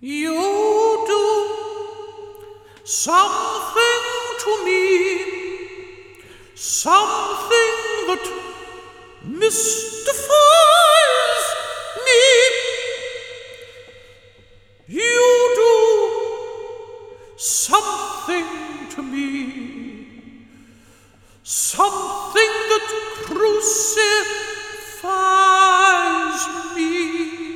You do something to me, something that mystifies me. You do something to me, something that crucifies me.